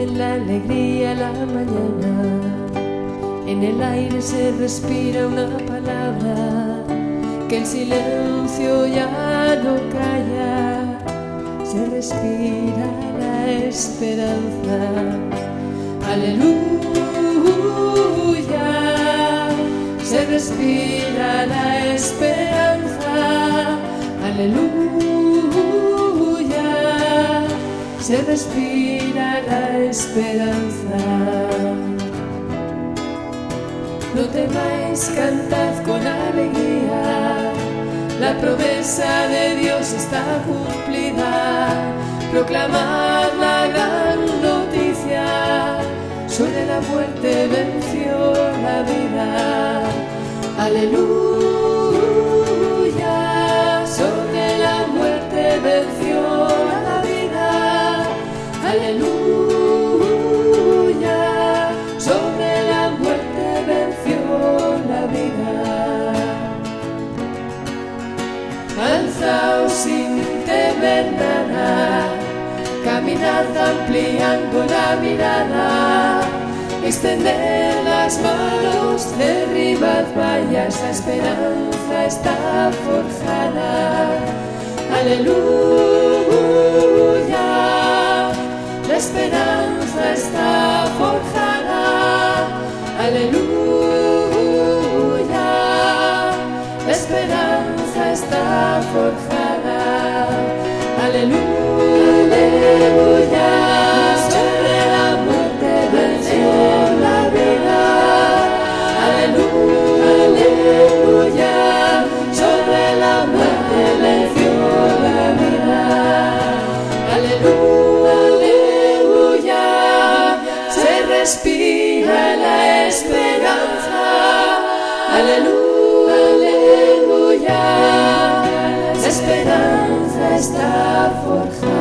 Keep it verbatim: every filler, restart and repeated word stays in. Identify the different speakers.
Speaker 1: en la alegría la mañana. En el aire se respira una palabra que el silencio ya no calla. Se respira la esperanza. Aleluya. Se respira la esperanza. Aleluya. Se respira la esperanza. No temáis, cantad con alegría, la promesa de Dios está cumplida. Proclamad la gran noticia, sobre la muerte venció la vida. Aleluya, sobre la muerte venció la vida. Aleluya, sobre la muerte venció la vida. Alzaos sin temer nada, caminad ampliando la mirada, extended las manos, derribad vallas, la esperanza está forjada. Aleluya, la esperanza está forjada. Aleluya, la esperanza está forjada. Aleluya, sobre la muerte venció la vida. Aleluya, sobre la muerte venció la vida. Aleluya, se respira la esperanza. Aleluya, la esperanza está forjada.